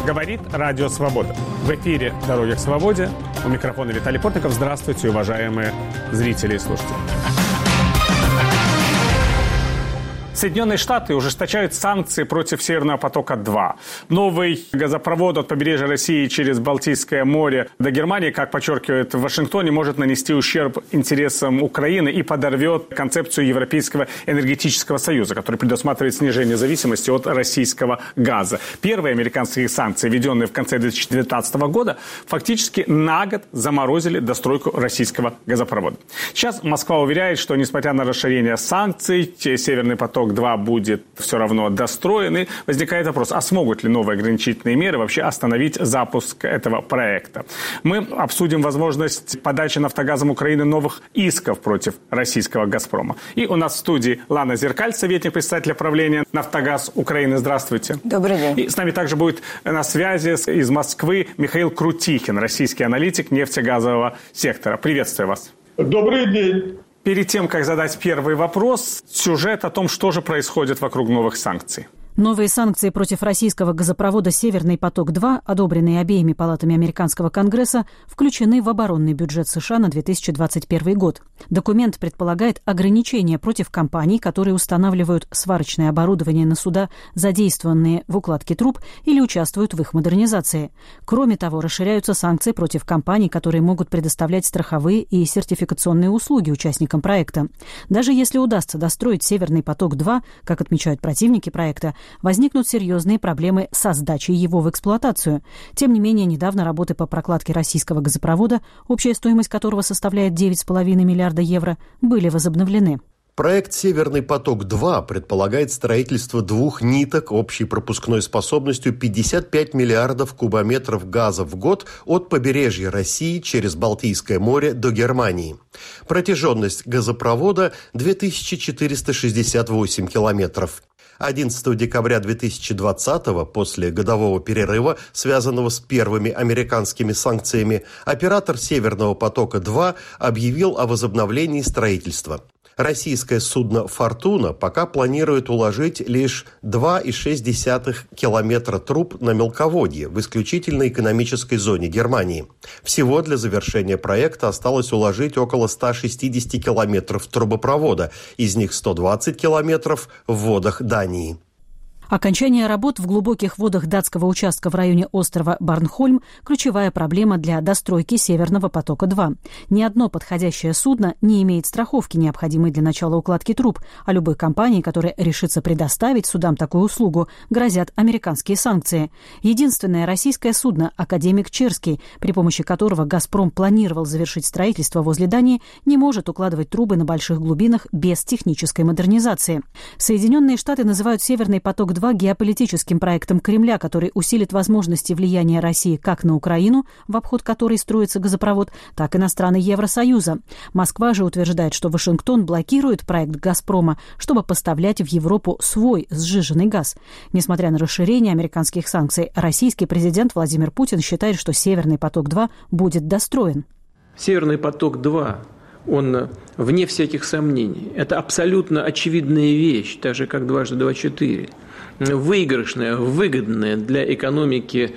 Говорит Радио Свобода. В эфире «Дороги к свободе». У микрофона Виталий Портников. Здравствуйте, уважаемые зрители и слушатели. Соединенные Штаты ужесточают санкции против Северного потока-2. Новый газопровод от побережья России через Балтийское море до Германии, как подчеркивают в Вашингтоне, может нанести ущерб интересам Украины и подорвет концепцию Европейского энергетического союза, который предусматривает снижение зависимости от российского газа. Первые американские санкции, введенные в конце 2019 года, фактически на год заморозили достройку российского газопровода. Сейчас Москва уверяет, что несмотря на расширение санкций, Северный поток-2 будет все равно достроен. И возникает вопрос, а смогут ли новые ограничительные меры вообще остановить запуск этого проекта? Мы обсудим возможность подачи «Нафтогазом» Украины новых исков против российского «Газпрома». И у нас в студии Лана Зеркаль, советник председателя правления «Нафтогаз Украины». Здравствуйте. Добрый день. И с нами также будет на связи из Москвы Михаил Крутихин, российский аналитик нефтегазового сектора. Приветствую вас. Добрый день. Перед тем, как задать первый вопрос, сюжет о том, что же происходит вокруг новых санкций. Новые санкции против российского газопровода «Северный поток-2», одобренные обеими палатами американского Конгресса, включены в оборонный бюджет США на 2021 год. Документ предполагает ограничения против компаний, которые устанавливают сварочное оборудование на суда, задействованные в укладке труб или участвуют в их модернизации. Кроме того, расширяются санкции против компаний, которые могут предоставлять страховые и сертификационные услуги участникам проекта. Даже если удастся достроить «Северный поток-2», как отмечают противники проекта, возникнут серьезные проблемы со сдачей его в эксплуатацию. Тем не менее, недавно работы по прокладке российского газопровода, общая стоимость которого составляет 9,5 миллиарда евро, были возобновлены. Проект «Северный поток-2» предполагает строительство 2 ниток общей пропускной способностью 55 миллиардов кубометров газа в год от побережья России через Балтийское море до Германии. Протяженность газопровода – 2468 километров. 11 декабря 2020-го, после годового перерыва, связанного с первыми американскими санкциями, оператор «Северного потока-2» объявил о возобновлении строительства. Российское судно «Фортуна» пока планирует уложить лишь 2,6 километра труб на мелководье в исключительной экономической зоне Германии. Всего для завершения проекта осталось уложить около 160 километров трубопровода, из них 120 километров в водах Дании. Окончание работ в глубоких водах датского участка в районе острова Борнхольм – ключевая проблема для достройки Северного потока-2. Ни одно подходящее судно не имеет страховки, необходимой для начала укладки труб, а любой компании, которая решится предоставить судам такую услугу, грозят американские санкции. Единственное российское судно – «Академик Черский», при помощи которого «Газпром» планировал завершить строительство возле Дании, не может укладывать трубы на больших глубинах без технической модернизации. Соединенные Штаты называют «Северный поток-2» геополитическим проектом Кремля, который усилит возможности влияния России как на Украину, в обход которой строится газопровод, так и на страны Евросоюза. Москва же утверждает, что Вашингтон блокирует проект «Газпрома», чтобы поставлять в Европу свой сжиженный газ. Несмотря на расширение американских санкций, российский президент Владимир Путин считает, что «Северный поток-2» будет достроен. «Северный поток-2», он вне всяких сомнений. Это абсолютно очевидная вещь, так же, как «Дважды два – 4». Выигрышная, выгодная для экономики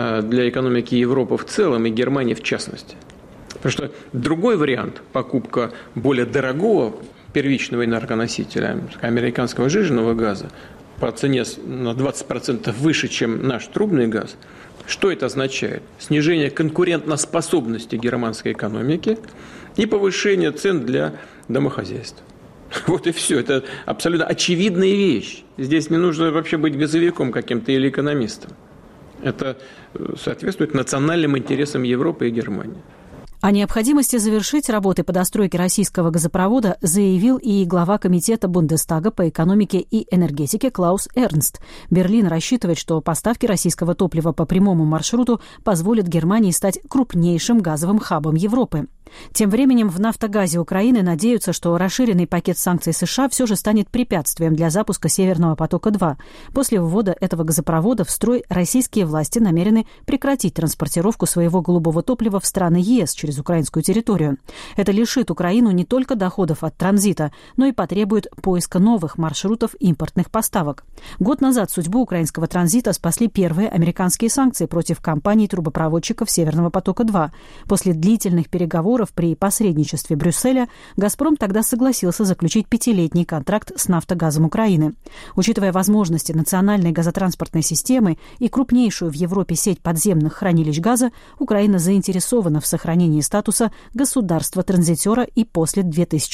Европы в целом и Германии в частности. Потому что другой вариант – покупка более дорогого первичного энергоносителя, американского сжиженного газа, по цене на 20% выше, чем наш трубный газ. Что это означает? Снижение конкурентоспособности германской экономики и повышение цен для домохозяйств. Вот и все. Это абсолютно очевидная вещь. Здесь не нужно вообще быть газовиком каким-то или экономистом. Это соответствует национальным интересам Европы и Германии. О необходимости завершить работы по достройке российского газопровода заявил и глава комитета Бундестага по экономике и энергетике Клаус Эрнст. Берлин рассчитывает, что поставки российского топлива по прямому маршруту позволят Германии стать крупнейшим газовым хабом Европы. Тем временем в «Нафтогазе» Украины надеются, что расширенный пакет санкций США все же станет препятствием для запуска «Северного потока-2». После ввода этого газопровода в строй российские власти намерены прекратить транспортировку своего голубого топлива в страны ЕС через через украинскую территорию. Это лишит Украину не только доходов от транзита, но и потребует поиска новых маршрутов импортных поставок. Год назад судьбу украинского транзита спасли первые американские санкции против компаний-трубопроводчиков «Северного потока-2». После длительных переговоров при посредничестве Брюсселя «Газпром» тогда согласился заключить 5-летний контракт с «Нафтогазом Украины». Учитывая возможности национальной газотранспортной системы и крупнейшую в Европе сеть подземных хранилищ газа, Украина заинтересована в сохранении статуса государства-транзитера и после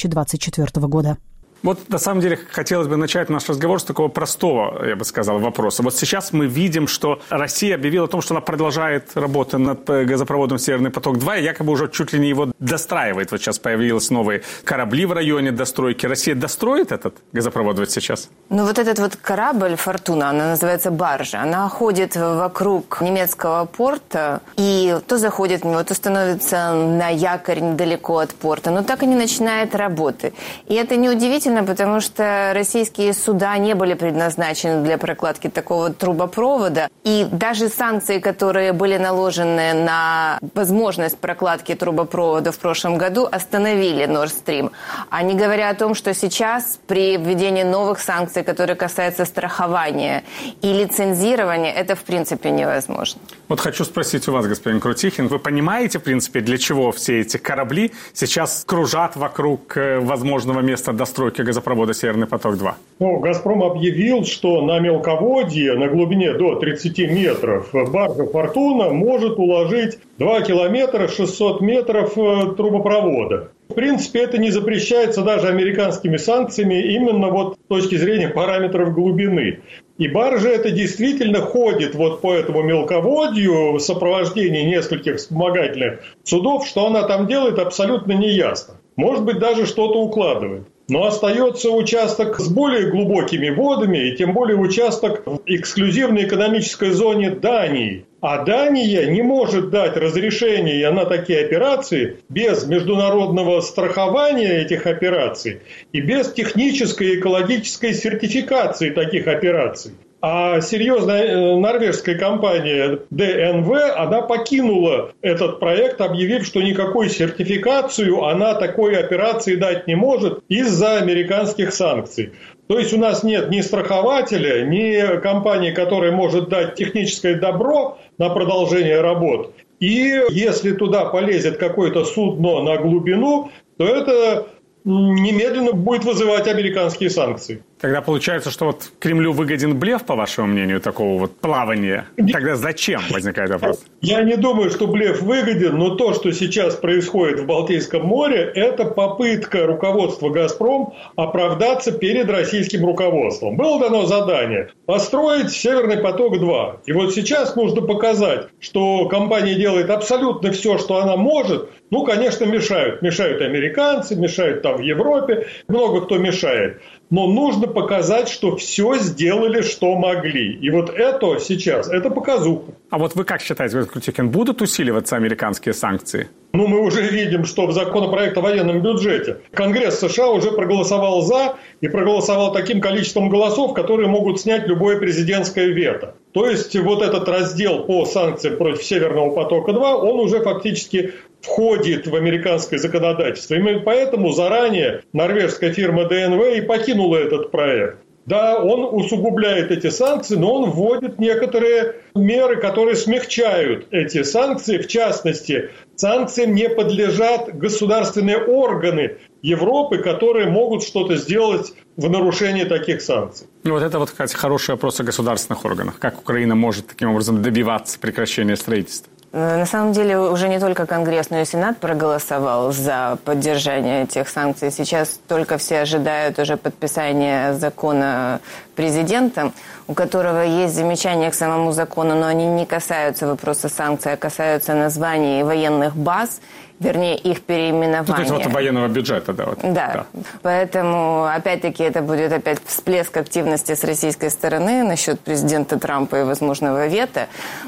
2024 года. Вот на самом деле хотелось бы начать наш разговор с такого простого, я бы сказал, вопроса. Вот сейчас мы видим, что Россия объявила о том, что она продолжает работу над газопроводом «Северный поток-2», и якобы уже чуть ли не его достраивает. Вот сейчас появились новые корабли в районе достройки. Россия достроит этот газопровод вот сейчас? Ну вот этот вот корабль «Фортуна», она называется баржа, она ходит вокруг немецкого порта, и то заходит в него, то становится на якорь недалеко от порта, но так и не начинает работы. И это неудивительно, потому что российские суда не были предназначены для прокладки такого трубопровода. И даже санкции, которые были наложены на возможность прокладки трубопровода в прошлом году, остановили Nord Stream. А не говоря о том, что сейчас при введении новых санкций, которые касаются страхования и лицензирования, это в принципе невозможно. Вот хочу спросить у вас, господин Крутихин, вы понимаете, в принципе, для чего все эти корабли сейчас кружат вокруг возможного места достройки газопровода «Северный поток-2»? Ну, «Газпром» объявил, что на мелководье на глубине до 30 метров баржа «Фортуна» может уложить 2 километра 600 метров трубопровода. В принципе, это не запрещается даже американскими санкциями именно вот с точки зрения параметров глубины. И баржа эта действительно ходит вот по этому мелководью в сопровождении нескольких вспомогательных судов. Что она там делает, абсолютно неясно. Может быть, даже что-то укладывает. Но остается участок с более глубокими водами, и тем более участок в эксклюзивной экономической зоне Дании. А Дания не может дать разрешение на такие операции без международного страхования этих операций и без технической и экологической сертификации таких операций. А серьезная норвежская компания ДНВ, она покинула этот проект, объявив, что никакой сертификацию она такой операции дать не может из-за американских санкций. То есть у нас нет ни страхователя, ни компании, которая может дать техническое добро на продолжение работ. И если туда полезет какое-то судно на глубину, то это немедленно будет вызывать американские санкции. Тогда получается, что вот Кремлю выгоден блеф, по вашему мнению, такого вот плавания. Тогда зачем, возникает вопрос? Я не думаю, что блеф выгоден, но то, что сейчас происходит в Балтийском море, это попытка руководства «Газпром» оправдаться перед российским руководством. Было дано задание построить «Северный поток-2». И вот сейчас нужно показать, что компания делает абсолютно все, что она может. Ну, конечно, мешают. Мешают американцы, мешают там в Европе. Много кто мешает. Но нужно показать, что все сделали, что могли. И вот это сейчас, это показуха. А вот вы как считаете, господин Крутихин, будут усиливаться американские санкции? Ну, мы уже видим, что в законопроекте о военном бюджете Конгресс США уже проголосовал за и проголосовал таким количеством голосов, которые могут снять любое президентское вето. То есть вот этот раздел по санкциям против «Северного потока-2», он уже фактически входит в американское законодательство. Именно поэтому заранее норвежская фирма ДНВ и покинула этот проект. Да, он усугубляет эти санкции, но он вводит некоторые меры, которые смягчают эти санкции. В частности, санкциям не подлежат государственные органы Европы, которые могут что-то сделать в нарушении таких санкций. Ну, вот это вот, кстати, хороший вопрос о государственных органах. Как Украина может таким образом добиваться прекращения строительства? На самом деле уже не только Конгресс, но и Сенат проголосовал за поддержание этих санкций. Сейчас только все ожидают уже подписания закона президентом, у которого есть замечания к самому закону, но они не касаются вопроса санкций, а касаются названий военных баз, вернее, их переименования. Ну, то есть вот военного бюджета, да. Вот. Да. Поэтому, опять-таки, это будет опять всплеск активности с российской стороны насчет президента Трампа и возможного вето.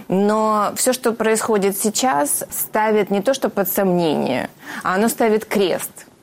Но все, что происходит сейчас, ставит не то что под сомнение, а оно ставит крест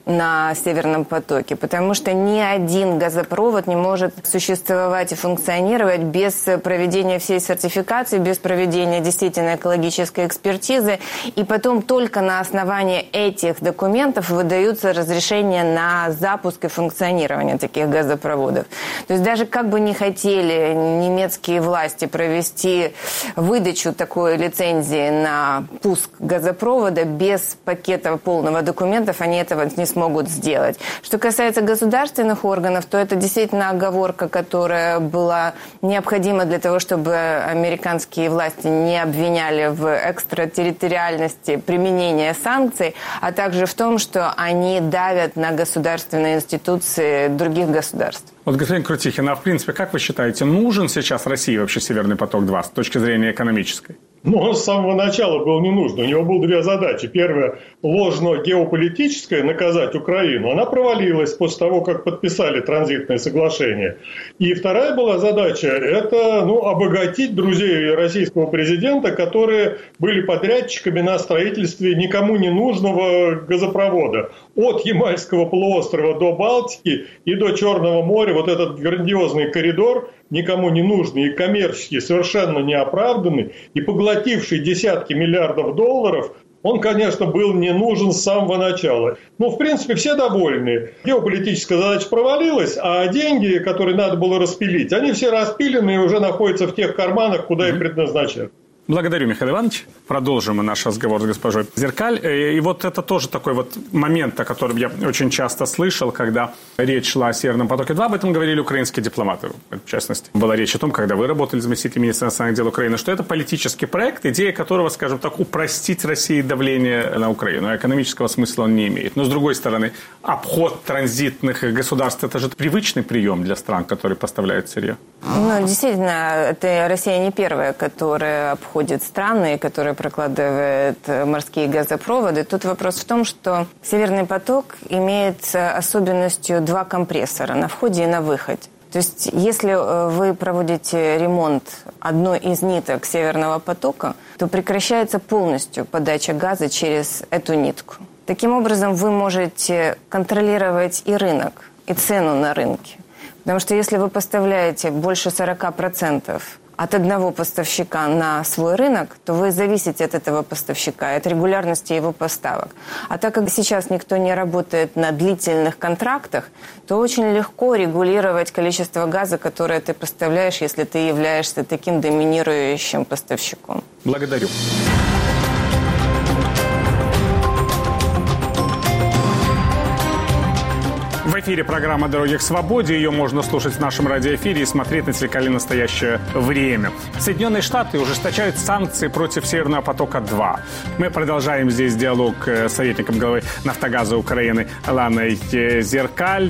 на Северном потоке, потому что ни один газопровод не может существовать и функционировать без проведения всей сертификации, без проведения действительно экологической экспертизы, и потом только на основании этих документов выдаются разрешения на запуск и функционирование таких газопроводов. То есть даже как бы не хотели немецкие власти провести выдачу такой лицензии на пуск газопровода, без пакета полного документов они этого не смогут сделать. Что касается государственных органов, то это действительно оговорка, которая была необходима для того, чтобы американские власти не обвиняли в экстратерриториальности применения санкций, а также в том, что они давят на государственные институции других государств. Вот, господин Крутихин, а в принципе, как вы считаете, нужен сейчас России вообще Северный поток-2 с точки зрения экономической? Ну, он с самого начала был не нужен. У него было две задачи. Первая – ложно-геополитическая, наказать Украину. Она провалилась после того, как подписали транзитное соглашение. И вторая была задача – это обогатить друзей российского президента, которые были подрядчиками на строительстве никому не нужного газопровода. От Ямальского полуострова до Балтики и до Черного моря вот этот грандиозный коридор, никому не нужный и коммерчески совершенно неоправданный, и поглотивший десятки миллиардов долларов, он, конечно, был не нужен с самого начала. Но, в принципе, все довольны. Геополитическая задача провалилась, а деньги, которые надо было распилить, они все распилены и уже находятся в тех карманах, куда и предназначены. Благодарю, Михаил Иванович. Продолжим наш разговор с госпожой Зеркаль. И вот это тоже такой вот момент, о котором я очень часто слышал, когда речь шла о Северном потоке-2. Об этом говорили украинские дипломаты. В частности, была речь о том, когда вы работали заместителем министра иностранных дел Украины, что это политический проект, идея которого, скажем так, упростить России давление на Украину. А экономического смысла он не имеет. Но, с другой стороны, обход транзитных государств – это же привычный прием для стран, которые поставляют сырье. Действительно, это Россия не первая, которая обходит страны, которая прокладывает морские газопроводы. Тут вопрос в том, что Северный поток имеет особенностью два компрессора на входе и на выходе. То есть, если вы проводите ремонт одной из ниток Северного потока, то прекращается полностью подача газа через эту нитку. Таким образом, вы можете контролировать и рынок, и цену на рынке. Потому что если вы поставляете больше 40% от одного поставщика на свой рынок, то вы зависите от этого поставщика, от регулярности его поставок. А так как сейчас никто не работает на длительных контрактах, то очень легко регулировать количество газа, которое ты поставляешь, если ты являешься таким доминирующим поставщиком. Благодарю. В эфире программа «Дороги к свободе». Ее можно слушать в нашем радиоэфире и смотреть на телеканале «Настоящее время». Соединенные Штаты ужесточают санкции против Северного потока-2. Мы продолжаем здесь диалог с советником главы «Нафтогаза Украины» Ланой Зеркаль.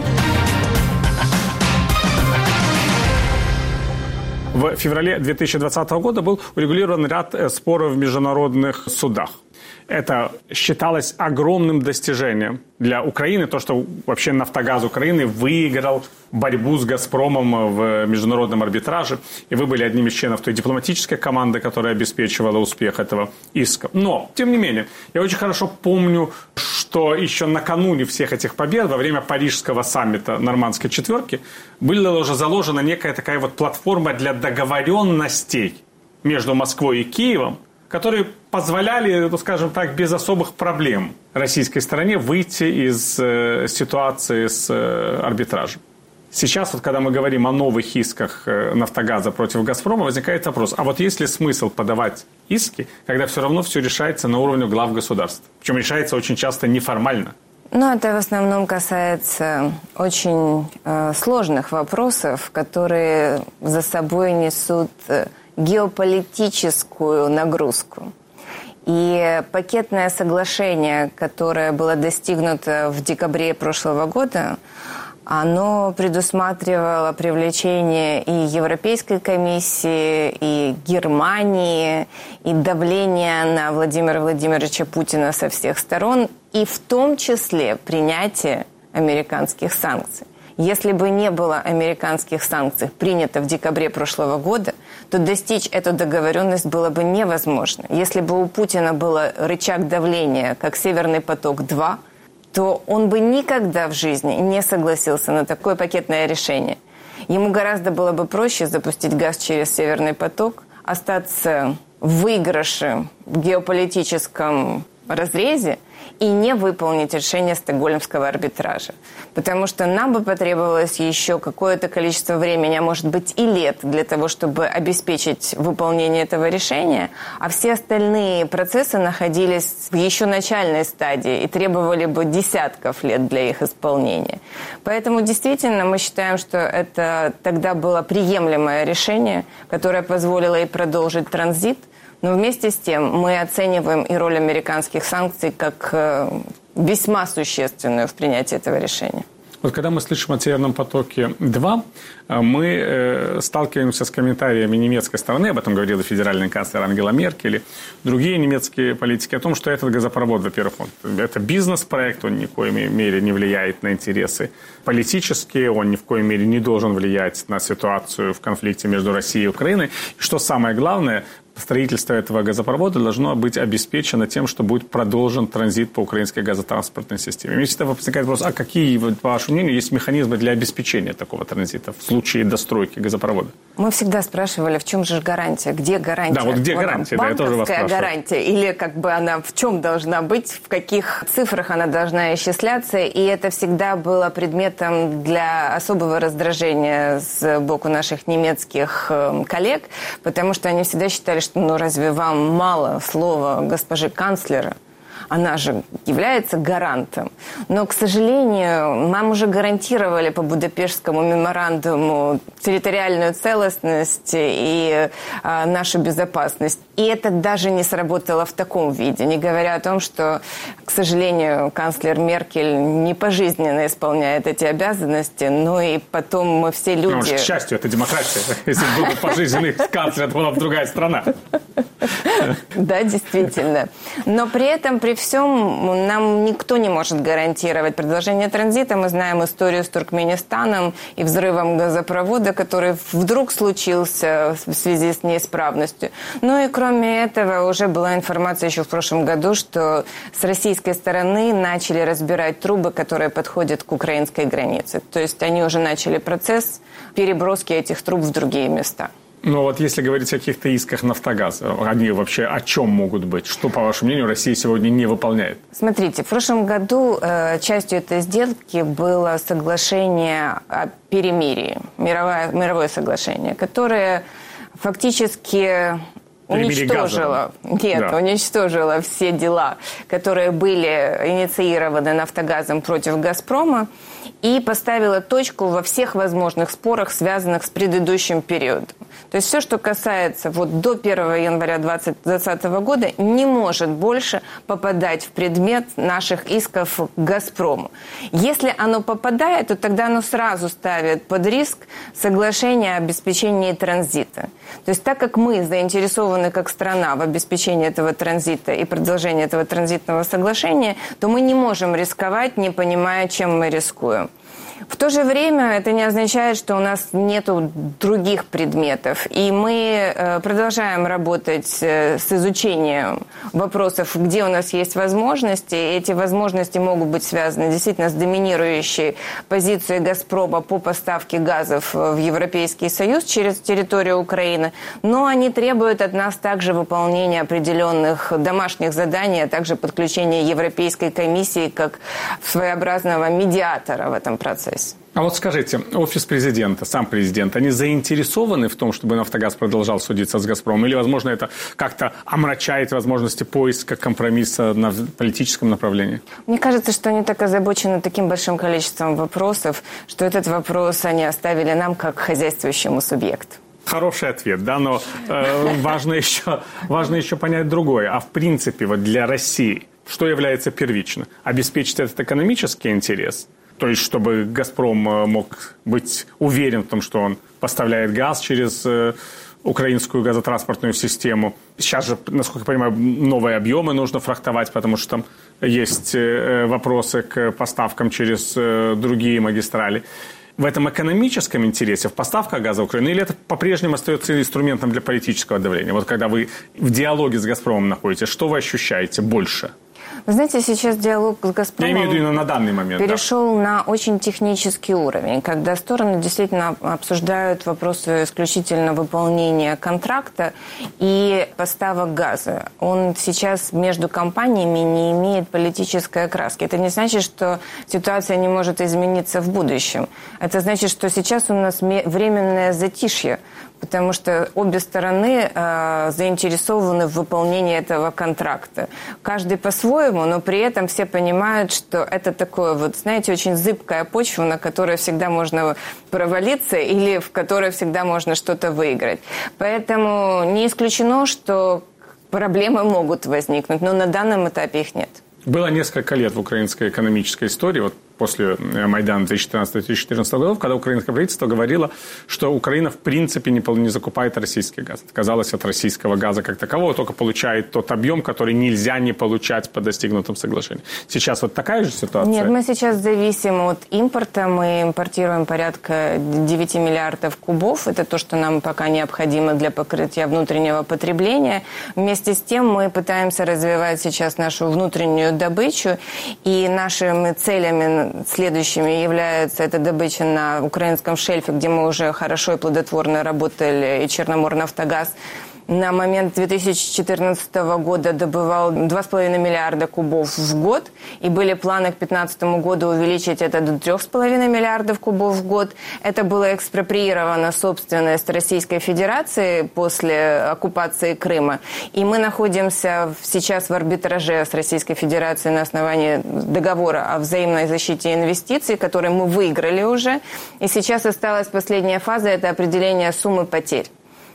В феврале 2020 года был урегулирован ряд споров в международных судах. Это считалось огромным достижением для Украины, то, что вообще «Нафтогаз Украины» выиграл борьбу с «Газпромом» в международном арбитраже. И вы были одним из членов той дипломатической команды, которая обеспечивала успех этого иска. Но, тем не менее, я очень хорошо помню, что еще накануне всех этих побед, во время Парижского саммита Нормандской четверки, была уже заложена некая такая вот платформа для договоренностей между Москвой и Киевом, которые позволяли, скажем так, без особых проблем российской стороне выйти из ситуации с арбитражем. Сейчас, вот, когда мы говорим о новых исках «Нафтогаза» против «Газпрома», возникает вопрос, а вот есть ли смысл подавать иски, когда все равно все решается на уровне глав государств? Причем решается очень часто неформально. Это в основном касается очень сложных вопросов, которые за собой несут геополитическую нагрузку. И пакетное соглашение, которое было достигнуто в декабре прошлого года, оно предусматривало привлечение и Европейской комиссии, и Германии, и давление на Владимира Владимировича Путина со всех сторон, и в том числе принятие американских санкций. Если бы не было американских санкций, принято в декабре прошлого года, то достичь эту договоренность было бы невозможно. Если бы у Путина был рычаг давления, как «Северный поток-2», то он бы никогда в жизни не согласился на такое пакетное решение. Ему гораздо было бы проще запустить газ через Северный поток, остаться в выигрыше в геополитическом разрезе и не выполнить решение Стокгольмского арбитража. Потому что нам бы потребовалось еще какое-то количество времени, а может быть и лет, для того, чтобы обеспечить выполнение этого решения, а все остальные процессы находились в еще начальной стадии и требовали бы десятков лет для их исполнения. Поэтому действительно мы считаем, что это тогда было приемлемое решение, которое позволило и продолжить транзит. Но вместе с тем мы оцениваем и роль американских санкций как весьма существенную в принятии этого решения. Вот когда мы слышим о Северном потоке-2, мы сталкиваемся с комментариями немецкой стороны, об этом говорила федеральный канцлер Ангела Меркель, и другие немецкие политики, о том, что этот газопровод, во-первых, это бизнес-проект, он ни в коей мере не влияет на интересы политические, он ни в коей мере не должен влиять на ситуацию в конфликте между Россией и Украиной. И что самое главное, строительство этого газопровода должно быть обеспечено тем, что будет продолжен транзит по украинской газотранспортной системе. Мне всегда возникает вопрос, а какие, по вашему мнению, есть механизмы для обеспечения такого транзита в случае достройки газопровода? Мы всегда спрашивали, в чем же гарантия, где гарантия? Да, вот где гарантия, да, я тоже вас спрашиваю. Гарантия, или как бы она в чем должна быть, в каких цифрах она должна исчисляться, и это всегда было предметом для особого раздражения с боку наших немецких коллег, потому что они всегда считали, что ну разве вам мало слова госпожи канцлера? Она же является гарантом. Но, к сожалению, нам уже гарантировали по Будапештскому меморандуму территориальную целостность и нашу безопасность. И это даже не сработало в таком виде, не говоря о том, что, к сожалению, канцлер Меркель не пожизненно исполняет эти обязанности, но и потом мы все люди... Потому что, к счастью, это демократия. Если бы был пожизненный канцлер, это была бы другая страна. Да, действительно. Но при этом, при всем, нам никто не может гарантировать продолжение транзита. Мы знаем историю с Туркменистаном и взрывом газопровода, который вдруг случился в связи с неисправностью. Ну и кроме этого, уже была информация еще в прошлом году, что с российской стороны начали разбирать трубы, которые подходят к украинской границе. То есть они уже начали процесс переброски этих труб в другие места. Но вот если говорить о каких-то исках «Нафтогаза», они вообще о чем могут быть? Что, по вашему мнению, Россия сегодня не выполняет? Смотрите, в прошлом году частью этой сделки было соглашение о перемирии, мировое соглашение, которое фактически уничтожила все дела, которые были инициированы «Нафтогазом» против «Газпрома», и поставила точку во всех возможных спорах, связанных с предыдущим периодом. То есть все, что касается вот до 1 января 2020 года, не может больше попадать в предмет наших исков к «Газпрому». Если оно попадает, то тогда оно сразу ставит под риск соглашение о обеспечении транзита. То есть так как мы заинтересованы как страна в обеспечении этого транзита и продолжении этого транзитного соглашения, то мы не можем рисковать, не понимая, чем мы рискуем. В то же время это не означает, что у нас нет других предметов. И мы продолжаем работать с изучением вопросов, где у нас есть возможности. И эти возможности могут быть связаны действительно с доминирующей позицией «Газпрома» по поставке газов в Европейский Союз через территорию Украины. Но они требуют от нас также выполнения определенных домашних заданий, а также подключения Европейской комиссии как своеобразного медиатора в этом процессе. А вот скажите, офис президента, сам президент, они заинтересованы в том, чтобы «Нафтогаз» продолжал судиться с «Газпромом»? Или, возможно, это как-то омрачает возможности поиска компромисса на политическом направлении? Мне кажется, что они так озабочены таким большим количеством вопросов, что этот вопрос они оставили нам как хозяйствующему субъекту. Хороший ответ, да, но важно еще понять другое. А в принципе, вот для России, что является первично? Обеспечить этот экономический интерес? То есть, чтобы «Газпром» мог быть уверен в том, что он поставляет газ через украинскую газотранспортную систему. Сейчас же, насколько я понимаю, новые объемы нужно фрахтовать, потому что там есть вопросы к поставкам через другие магистрали. В этом экономическом интересе, в поставках газа в Украину, или это по-прежнему остается инструментом для политического давления? Вот когда вы в диалоге с «Газпромом» находитесь, что вы ощущаете больше? Вы знаете, сейчас диалог с «Газпромом» Я имею в виду на данный момент, перешел на очень технический уровень, когда стороны действительно обсуждают вопросы исключительно выполнения контракта и поставок газа. Он сейчас между компаниями не имеет политической окраски. Это не значит, что ситуация не может измениться в будущем. Это значит, что сейчас у нас временное затишье, потому что обе стороны заинтересованы в выполнении этого контракта. Каждый по-своему, но при этом все понимают, что это такое, вот, знаете, очень зыбкая почва, на которой всегда можно провалиться или в которой всегда можно что-то выиграть. Поэтому не исключено, что проблемы могут возникнуть, но на данном этапе их нет. Было несколько лет в украинской экономической истории, вот после Майдана 2014-2014 годов, когда украинское правительство говорило, что Украина в принципе не закупает российский газ. Отказалась от российского газа как такового, только получает тот объем, который нельзя не получать по достигнутым соглашениям. Сейчас вот такая же ситуация? Нет, мы сейчас зависим от импорта. Мы импортируем порядка 9 миллиардов кубов. Это то, что нам пока необходимо для покрытия внутреннего потребления. Вместе с тем мы пытаемся развивать сейчас нашу внутреннюю добычу. И нашими целями следующими является эта добыча на украинском шельфе, где мы уже хорошо и плодотворно работали, и Черноморнафтогаз на момент 2014 года добывал 2,5 миллиарда кубов в год, и были планы к 2015 году увеличить это до 3,5 миллиардов кубов в год. Это было экспроприировано собственность Российской Федерации после оккупации Крыма. И мы находимся сейчас в арбитраже с Российской Федерацией на основании договора о взаимной защите инвестиций, который мы выиграли уже. И сейчас осталась последняя фаза – это определение суммы потерь.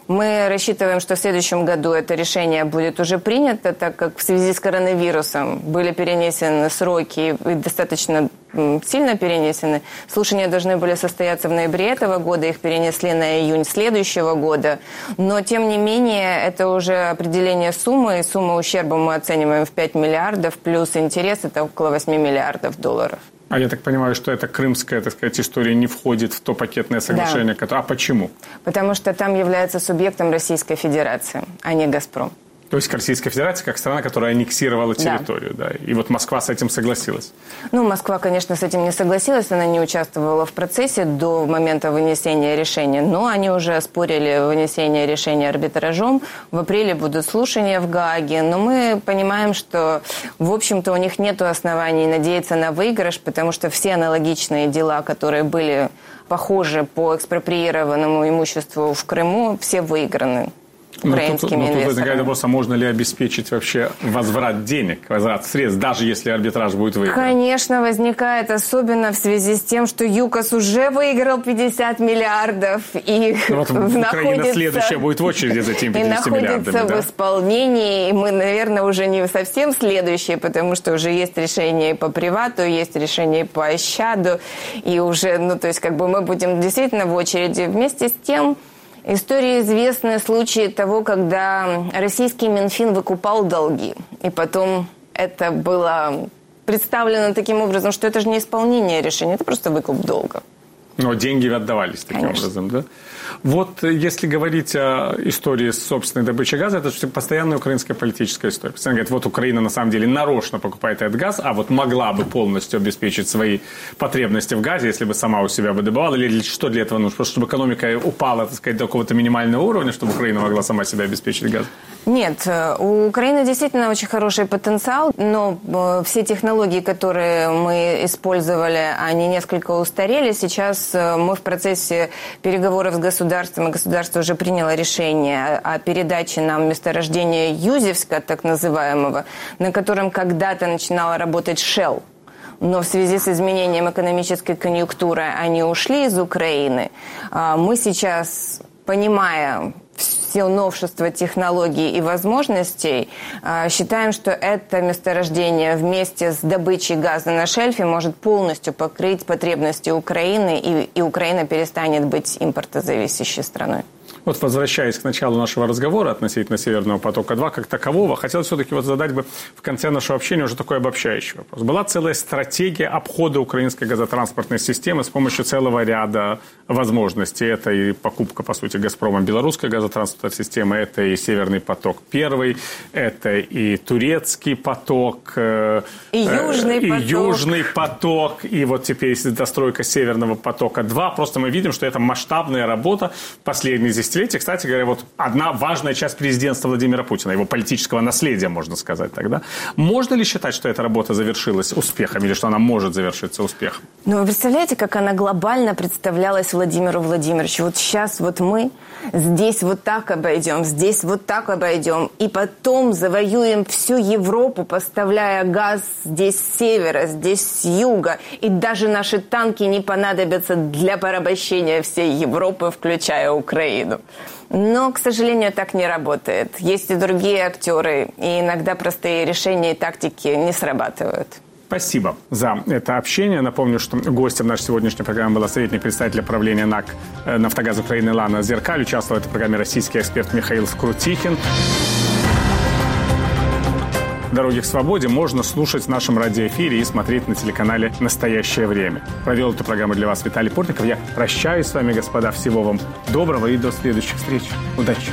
Мы рассчитываем, что в следующем году это решение будет уже принято, так как в связи с коронавирусом были перенесены сроки и достаточно сильно перенесены. Слушания должны были состояться в ноябре этого года, их перенесли на июнь следующего года. Но, тем не менее, это уже определение суммы, и сумму ущерба мы оцениваем в 5 миллиардов, плюс интерес – это около 8 миллиардов долларов. А я так понимаю, что эта крымская, так сказать, история не входит в то пакетное соглашение. Да. А почему? Потому что там является субъектом Российской Федерации, а не «Газпром». То есть Российская Федерация как страна, которая аннексировала территорию, да. И вот Москва с этим согласилась. Ну, Москва, конечно, с этим не согласилась, она не участвовала в процессе до момента вынесения решения, но они уже оспорили вынесение решения арбитражом. В апреле будут слушания в Гааге, но мы понимаем, что, в общем-то, у них нет оснований надеяться на выигрыш, потому что все аналогичные дела, которые были похожи по экспроприированному имуществу в Крыму, все выиграны украинскими инвесторами. Тут возникает вопрос, а можно ли обеспечить вообще возврат денег, возврат средств, даже если арбитраж будет выигран? Конечно, возникает, особенно в связи с тем, что ЮКОС уже выиграл 50 миллиардов и Украина следующая будет в очереди за этими 50 миллиардами. И находится в исполнении. И мы, наверное, уже не совсем следующие, потому что уже есть решение по привату, есть решение по Ощаду, и уже, то есть мы будем действительно в очереди. Вместе с тем, истории известны случаи того, когда российский Минфин выкупал долги. И потом это было представлено таким образом, что это же не исполнение решения, это просто выкуп долга. Но деньги отдавались таким образом, да? Вот если говорить о истории с собственной добычей газа, это постоянная украинская политическая история. Постоянно говорят, вот Украина на самом деле нарочно покупает этот газ, а вот могла бы полностью обеспечить свои потребности в газе, если бы сама у себя выдобывала, или что для этого нужно? Просто чтобы экономика упала, так сказать, до какого-то минимального уровня, чтобы Украина могла сама себя обеспечить газом? Нет, у Украины действительно очень хороший потенциал, но все технологии, которые мы использовали, они несколько устарели. Сейчас мы в процессе переговоров с государством, и государство уже приняло решение о передаче нам месторождения Юзевска, так называемого, на котором когда-то начинала работать Shell. Но в связи с изменением экономической конъюнктуры они ушли из Украины. Мы сейчас, понимая все новшества технологий и возможностей, считаем, что это месторождение вместе с добычей газа на шельфе может полностью покрыть потребности Украины, и Украина перестанет быть импортозависящей страной. Вот возвращаясь к началу нашего разговора относительно Северного потока-2 как такового, хотелось все-таки вот задать бы в конце нашего общения уже такой обобщающий вопрос. Была целая стратегия обхода украинской газотранспортной системы с помощью целого ряда возможностей. Это и покупка, по сути, «Газпромом» белорусской газотранспортной системы, это и «Северный поток-1», это и турецкий поток, и южный поток, и вот теперь достройка Северного потока-2. Просто мы видим, что это масштабная работа последних десятилетий. Кстати говоря, вот одна важная часть президентства Владимира Путина, его политического наследия, можно сказать тогда. Можно ли считать, что эта работа завершилась успехом или что она может завершиться успехом? Ну, вы представляете, как она глобально представлялась Владимиру Владимировичу? Вот сейчас вот мы здесь вот так обойдем, здесь вот так обойдем, и потом завоюем всю Европу, поставляя газ здесь с севера, здесь с юга, и даже наши танки не понадобятся для порабощения всей Европы, включая Украину. Но, к сожалению, так не работает. Есть и другие актеры, и иногда простые решения и тактики не срабатывают. Спасибо за это общение. Напомню, что гостем нашей сегодняшней программы была советник председателя правления НАК «Нафтогаз Украины» Лана Зеркаль. Участвовал в этой программе российский эксперт Михаил Скрутихин. «Дороги к свободе» можно слушать в нашем радиоэфире и смотреть на телеканале «Настоящее время». Провел эту программу для вас Виталий Портников. Я прощаюсь с вами, господа. Всего вам доброго и до следующих встреч. Удачи!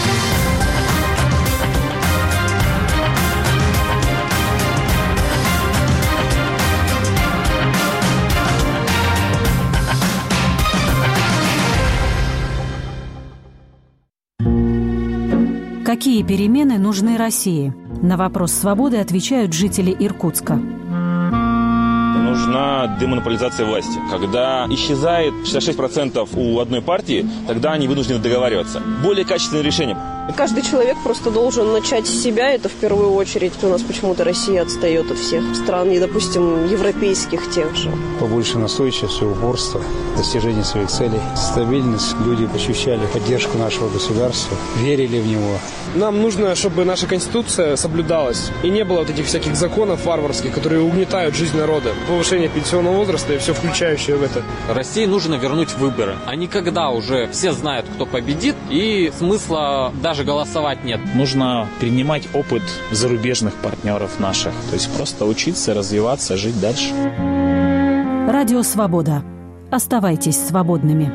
Какие перемены нужны России? На вопрос «Свободы» отвечают жители Иркутска. Нужна демонополизация власти. Когда исчезает 66% у одной партии, тогда они вынуждены договариваться. Более качественное решение. Каждый человек просто должен начать с себя, это в первую очередь. У нас почему-то Россия отстает от всех стран, и, допустим, европейских тех же. Побольше настойчивости, упорства, достижения своих целей, стабильность. Люди ощущали поддержку нашего государства, верили в него. Нам нужно, чтобы наша Конституция соблюдалась, и не было вот этих всяких законов варварских, которые угнетают жизнь народа. Повышение пенсионного возраста и все включающее в это. России нужно вернуть выборы. А не когда уже все знают, кто победит, и смысла даже голосовать нет. Нужно перенимать опыт зарубежных партнеров наших. То есть просто учиться, развиваться, жить дальше. Радио «Свобода». Оставайтесь свободными.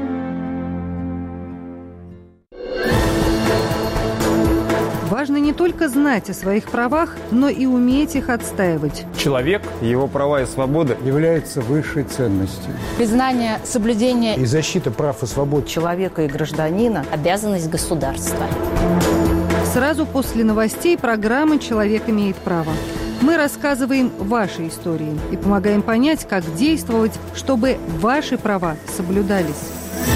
Важно не только знать о своих правах, но и уметь их отстаивать. Человек, его права и свободы являются высшей ценностью. Признание, соблюдение и защита прав и свобод человека и гражданина – обязанность государства. Сразу после новостей программы «Человек имеет право». Мы рассказываем ваши истории и помогаем понять, как действовать, чтобы ваши права соблюдались.